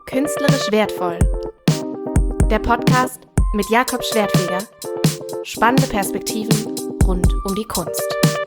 Künstlerisch wertvoll. Der Podcast mit Jakob Schwertfeger. Spannende Perspektiven rund um die Kunst.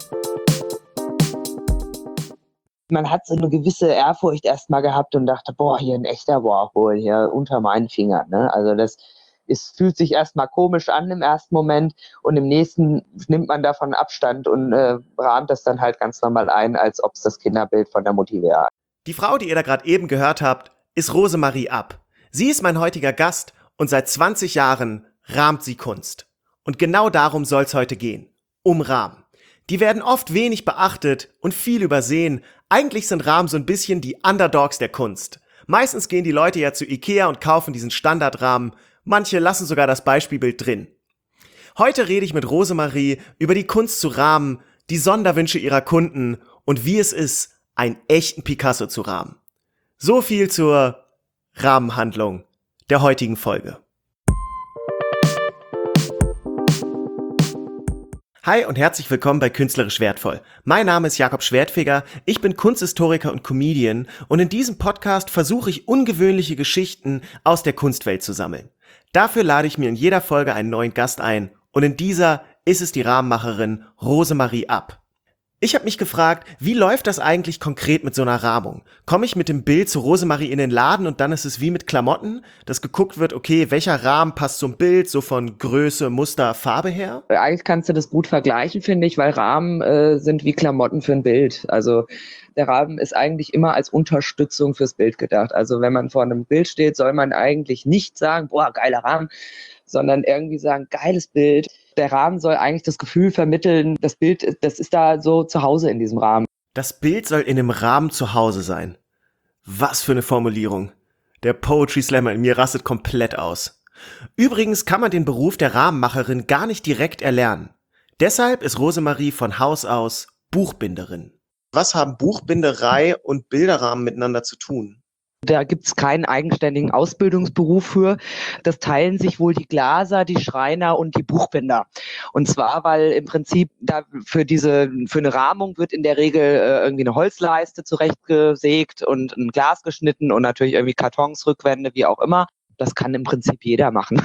Man hat so eine gewisse Ehrfurcht erstmal gehabt und dachte, boah, hier ein echter Warhol, hier unter meinen Fingern. Ne? Also fühlt sich erstmal komisch an im ersten Moment und im nächsten nimmt man davon Abstand und rahmt das dann halt ganz normal ein, als ob es das Kinderbild von der Mutti wäre. Die Frau, die ihr da gerade eben gehört habt, ist Rosemarie App. Sie ist mein heutiger Gast und seit 20 Jahren rahmt sie Kunst. Und genau darum soll es heute gehen. Um Rahmen. Die werden oft wenig beachtet und viel übersehen. Eigentlich sind Rahmen so ein bisschen die Underdogs der Kunst. Meistens gehen die Leute ja zu Ikea und kaufen diesen Standardrahmen. Manche lassen sogar das Beispielbild drin. Heute rede ich mit Rosemarie über die Kunst zu rahmen, die Sonderwünsche ihrer Kunden und wie es ist, einen echten Picasso zu rahmen. So viel zur Rahmenhandlung der heutigen Folge. Hi und herzlich willkommen bei Künstlerisch wertvoll. Mein Name ist Jakob Schwertfeger, ich bin Kunsthistoriker und Comedian und in diesem Podcast versuche ich ungewöhnliche Geschichten aus der Kunstwelt zu sammeln. Dafür lade ich mir in jeder Folge einen neuen Gast ein und in dieser ist es die Rahmenmacherin Rosemarie App. Ich habe mich gefragt, wie läuft das eigentlich konkret mit so einer Rahmung? Komme ich mit dem Bild zu Rosemarie in den Laden und dann ist es wie mit Klamotten, dass geguckt wird, okay, welcher Rahmen passt zum Bild, so von Größe, Muster, Farbe her? Eigentlich kannst du das gut vergleichen, finde ich, weil Rahmen sind wie Klamotten für ein Bild. Also der Rahmen ist eigentlich immer als Unterstützung fürs Bild gedacht. Also wenn man vor einem Bild steht, soll man eigentlich nicht sagen, boah, geiler Rahmen, sondern irgendwie sagen, geiles Bild. Der Rahmen soll eigentlich das Gefühl vermitteln, das Bild, das ist da so zu Hause in diesem Rahmen. Das Bild soll in dem Rahmen zu Hause sein. Was für eine Formulierung. Der Poetry Slammer in mir rastet komplett aus. Übrigens kann man den Beruf der Rahmenmacherin gar nicht direkt erlernen. Deshalb ist Rosemarie von Haus aus Buchbinderin. Was haben Buchbinderei und Bilderrahmen miteinander zu tun? Da gibt's keinen eigenständigen Ausbildungsberuf für. Das teilen sich wohl die Glaser, die Schreiner und die Buchbinder. Und zwar, weil im Prinzip da für eine Rahmung wird in der Regel irgendwie eine Holzleiste zurechtgesägt und ein Glas geschnitten und natürlich irgendwie Kartons, Rückwände, wie auch immer. Das kann im Prinzip jeder machen.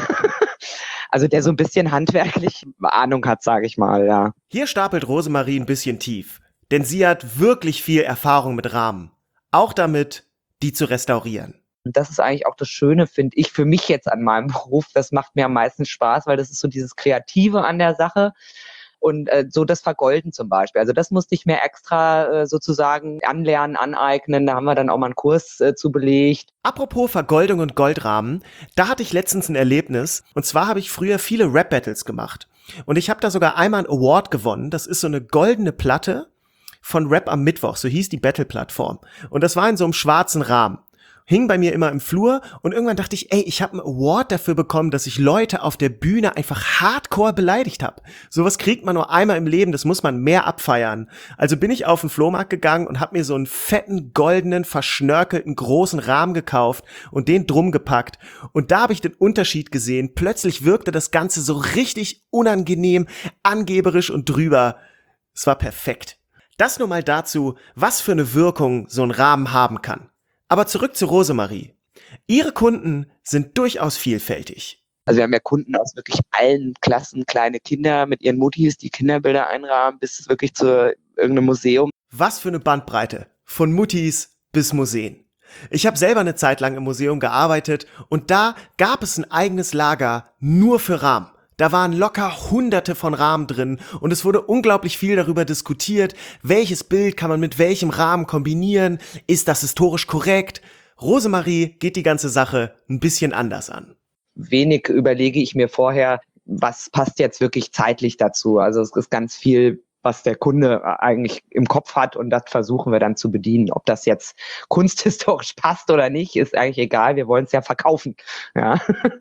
Also der so ein bisschen handwerklich Ahnung hat, sage ich mal, ja. Hier stapelt Rosemarie ein bisschen tief, denn sie hat wirklich viel Erfahrung mit Rahmen. Auch damit, die zu restaurieren. Und das ist eigentlich auch das Schöne, finde ich, für mich jetzt an meinem Beruf. Das macht mir am meisten Spaß, weil das ist so dieses Kreative an der Sache und so das Vergolden zum Beispiel. Also das musste ich mir extra sozusagen anlernen, aneignen. Da haben wir dann auch mal einen Kurs zu belegt. Apropos Vergoldung und Goldrahmen, da hatte ich letztens ein Erlebnis. Und zwar habe ich früher viele Rap-Battles gemacht. Und ich habe da sogar einmal einen Award gewonnen. Das ist so eine goldene Platte von Rap am Mittwoch, so hieß die Battle-Plattform. Und das war in so einem schwarzen Rahmen. Hing bei mir immer im Flur und irgendwann dachte ich, ich habe einen Award dafür bekommen, dass ich Leute auf der Bühne einfach hardcore beleidigt habe. Sowas kriegt man nur einmal im Leben, das muss man mehr abfeiern. Also bin ich auf den Flohmarkt gegangen und habe mir so einen fetten, goldenen, verschnörkelten, großen Rahmen gekauft und den drum gepackt. Und da habe ich den Unterschied gesehen. Plötzlich wirkte das Ganze so richtig unangenehm, angeberisch und drüber. Es war perfekt. Das nur mal dazu, was für eine Wirkung so ein Rahmen haben kann. Aber zurück zu Rosemarie. Ihre Kunden sind durchaus vielfältig. Also wir haben ja Kunden aus wirklich allen Klassen, kleine Kinder mit ihren Muttis, die Kinderbilder einrahmen, bis wirklich zu irgendeinem Museum. Was für eine Bandbreite, von Muttis bis Museen. Ich habe selber eine Zeit lang im Museum gearbeitet und da gab es ein eigenes Lager nur für Rahmen. Da waren locker Hunderte von Rahmen drin und es wurde unglaublich viel darüber diskutiert, welches Bild kann man mit welchem Rahmen kombinieren, ist das historisch korrekt? Rosemarie geht die ganze Sache ein bisschen anders an. Wenig überlege ich mir vorher, was passt jetzt wirklich zeitlich dazu. Also es ist ganz viel, was der Kunde eigentlich im Kopf hat und das versuchen wir dann zu bedienen. Ob das jetzt kunsthistorisch passt oder nicht, ist eigentlich egal, wir wollen es ja verkaufen. Ja.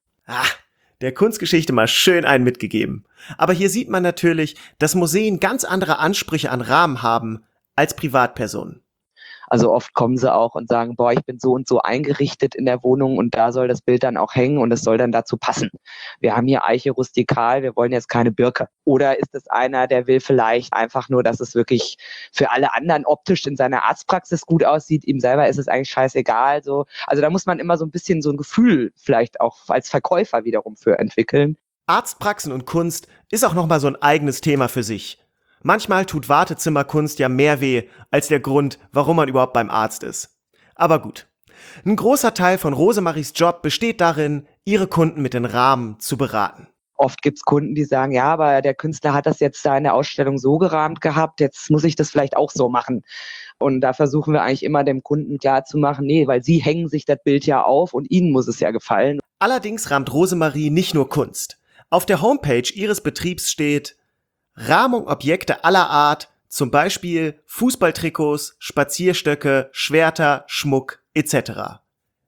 Der Kunstgeschichte mal schön einen mitgegeben. Aber hier sieht man natürlich, dass Museen ganz andere Ansprüche an Rahmen haben als Privatpersonen. Also oft kommen sie auch und sagen, boah, ich bin so und so eingerichtet in der Wohnung und da soll das Bild dann auch hängen und es soll dann dazu passen. Wir haben hier Eiche rustikal, wir wollen jetzt keine Birke. Oder ist es einer, der will vielleicht einfach nur, dass es wirklich für alle anderen optisch in seiner Arztpraxis gut aussieht, ihm selber ist es eigentlich scheißegal. So. Also da muss man immer so ein bisschen so ein Gefühl vielleicht auch als Verkäufer wiederum für entwickeln. Arztpraxen und Kunst ist auch nochmal so ein eigenes Thema für sich. Manchmal tut Wartezimmerkunst ja mehr weh als der Grund, warum man überhaupt beim Arzt ist. Aber gut. Ein großer Teil von Rosemaries Job besteht darin, ihre Kunden mit den Rahmen zu beraten. Oft gibt's Kunden, die sagen, ja, aber der Künstler hat das jetzt da in der Ausstellung so gerahmt gehabt, jetzt muss ich das vielleicht auch so machen. Und da versuchen wir eigentlich immer dem Kunden klarzumachen, nee, weil sie hängen sich das Bild ja auf und ihnen muss es ja gefallen. Allerdings rahmt Rosemarie nicht nur Kunst. Auf der Homepage ihres Betriebs steht Rahmung Objekte aller Art, zum Beispiel Fußballtrikots, Spazierstöcke, Schwerter, Schmuck etc.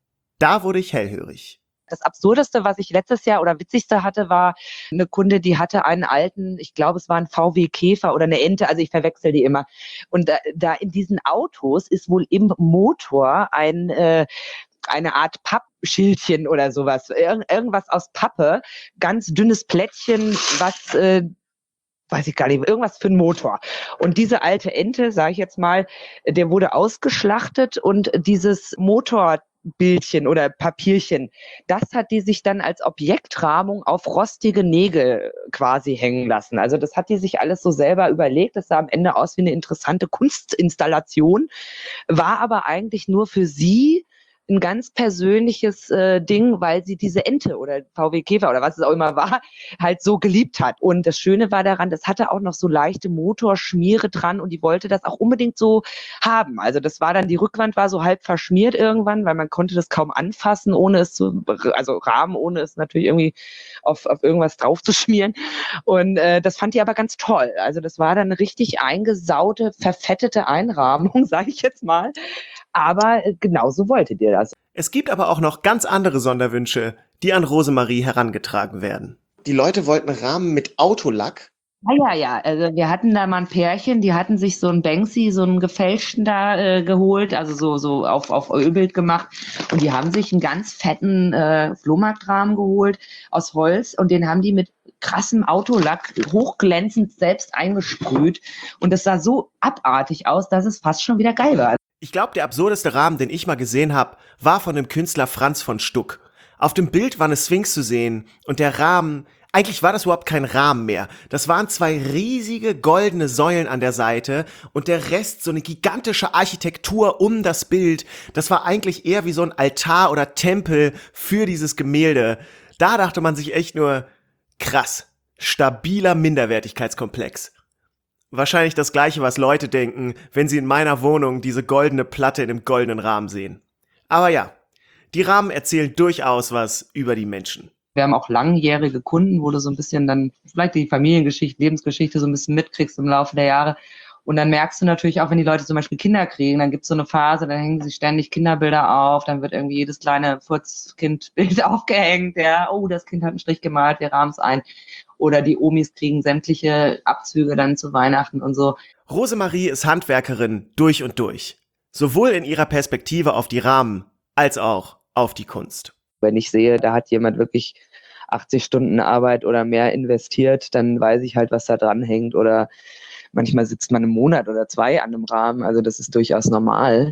Da wurde ich hellhörig. Das Absurdeste, was ich letztes Jahr oder Witzigste hatte, war eine Kunde, die hatte einen alten, ich glaube, es war ein VW Käfer oder eine Ente, also ich verwechsel die immer. Und da in diesen Autos ist wohl im Motor eine Art Pappschildchen oder sowas, irgendwas aus Pappe, ganz dünnes Plättchen, was weiß ich gar nicht, irgendwas für einen Motor. Und diese alte Ente, sage ich jetzt mal, der wurde ausgeschlachtet und dieses Motorbildchen oder Papierchen, das hat die sich dann als Objektrahmung auf rostige Nägel quasi hängen lassen. Also das hat die sich alles so selber überlegt. Das sah am Ende aus wie eine interessante Kunstinstallation, war aber eigentlich nur für sie ein ganz persönliches Ding, weil sie diese Ente oder VW Käfer oder was es auch immer war, halt so geliebt hat. Und das Schöne war daran, das hatte auch noch so leichte Motorschmiere dran und die wollte das auch unbedingt so haben. Also das war dann, die Rückwand war so halb verschmiert irgendwann, weil man konnte das kaum anfassen, ohne es zu, also Rahmen, ohne es natürlich irgendwie auf irgendwas drauf zu schmieren. Und das fand die aber ganz toll. Also das war dann eine richtig eingesaute, verfettete Einrahmung, sage ich jetzt mal. Aber genauso wolltet ihr das. Es gibt aber auch noch ganz andere Sonderwünsche, die an Rosemarie herangetragen werden. Die Leute wollten Rahmen mit Autolack. Ja. Also wir hatten da mal ein Pärchen, die hatten sich so einen Banksy, so einen gefälschten da geholt, also so auf Ölbild gemacht. Und die haben sich einen ganz fetten Flohmarktrahmen geholt aus Holz und den haben die mit krassem Autolack hochglänzend selbst eingesprüht. Und das sah so abartig aus, dass es fast schon wieder geil war. Ich glaube, der absurdeste Rahmen, den ich mal gesehen habe, war von dem Künstler Franz von Stuck. Auf dem Bild war eine Sphinx zu sehen und der Rahmen, eigentlich war das überhaupt kein Rahmen mehr. Das waren zwei riesige goldene Säulen an der Seite und der Rest so eine gigantische Architektur um das Bild. Das war eigentlich eher wie so ein Altar oder Tempel für dieses Gemälde. Da dachte man sich echt nur, krass, stabiler Minderwertigkeitskomplex. Wahrscheinlich das Gleiche, was Leute denken, wenn sie in meiner Wohnung diese goldene Platte in einem goldenen Rahmen sehen. Aber ja, die Rahmen erzählen durchaus was über die Menschen. Wir haben auch langjährige Kunden, wo du so ein bisschen dann vielleicht die Familiengeschichte, Lebensgeschichte so ein bisschen mitkriegst im Laufe der Jahre. Und dann merkst du natürlich auch, wenn die Leute zum Beispiel Kinder kriegen, dann gibt es so eine Phase, dann hängen sie ständig Kinderbilder auf, dann wird irgendwie jedes kleine Furzkindbild aufgehängt, ja, oh, das Kind hat einen Strich gemalt, wir rahmen es ein. Oder die Omis kriegen sämtliche Abzüge dann zu Weihnachten und so. Rosemarie ist Handwerkerin durch und durch. Sowohl in ihrer Perspektive auf die Rahmen, als auch auf die Kunst. Wenn ich sehe, da hat jemand wirklich 80 Stunden Arbeit oder mehr investiert, dann weiß ich halt, was da dran hängt. Oder manchmal sitzt man einen Monat oder 2 an einem Rahmen. Also das ist durchaus normal,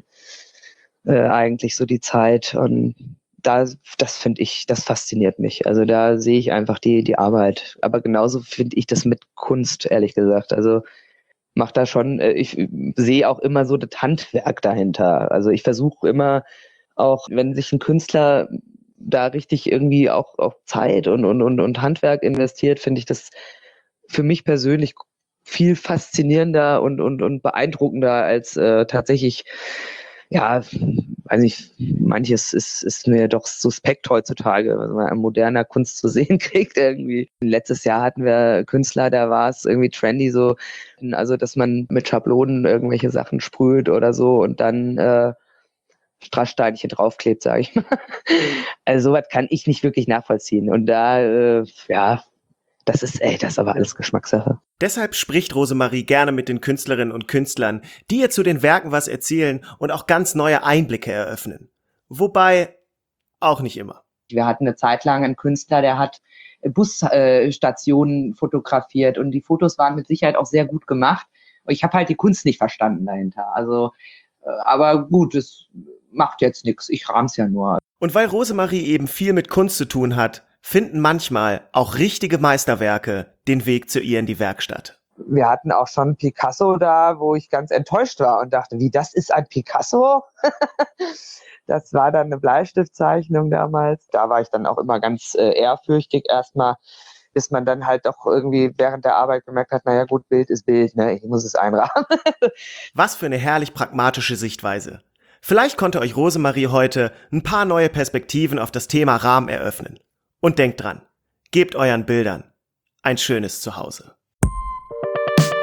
eigentlich so die Zeit. Und das finde ich, das fasziniert mich. Also da sehe ich einfach die Arbeit. Aber genauso finde ich das mit Kunst, ehrlich gesagt. Also macht da schon, ich sehe auch immer so das Handwerk dahinter. Also ich versuche immer, auch wenn sich ein Künstler da richtig irgendwie auch Zeit und Handwerk investiert, finde ich das für mich persönlich viel faszinierender und beeindruckender als tatsächlich, ja, weiß nicht, manches ist mir doch suspekt heutzutage, was man an moderner Kunst zu sehen kriegt irgendwie. Letztes Jahr hatten wir Künstler, da war es irgendwie trendy so, also dass man mit Schablonen irgendwelche Sachen sprüht oder so und dann Strasssteinchen draufklebt, sage ich mal. Also sowas kann ich nicht wirklich nachvollziehen. Und da, Das ist aber alles Geschmackssache. Deshalb spricht Rosemarie gerne mit den Künstlerinnen und Künstlern, die ihr zu den Werken was erzählen und auch ganz neue Einblicke eröffnen. Wobei auch nicht immer. Wir hatten eine Zeit lang einen Künstler, der hat Busstationen fotografiert und die Fotos waren mit Sicherheit auch sehr gut gemacht. Ich habe halt die Kunst nicht verstanden dahinter. Also, aber gut, es macht jetzt nichts. Ich rahm's ja nur. Und weil Rosemarie eben viel mit Kunst zu tun hat, finden manchmal auch richtige Meisterwerke den Weg zu ihr in die Werkstatt. Wir hatten auch schon Picasso da, wo ich ganz enttäuscht war und dachte, wie, das ist ein Picasso? Das war dann eine Bleistiftzeichnung damals. Da war ich dann auch immer ganz ehrfürchtig erstmal, bis man dann halt auch irgendwie während der Arbeit gemerkt hat, naja gut, Bild ist Bild, ne? Ich muss es einrahmen. Was für eine herrlich pragmatische Sichtweise. Vielleicht konnte euch Rosemarie heute ein paar neue Perspektiven auf das Thema Rahmen eröffnen. Und denkt dran, gebt euren Bildern ein schönes Zuhause.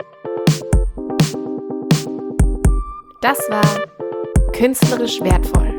Das war Künstlerisch wertvoll.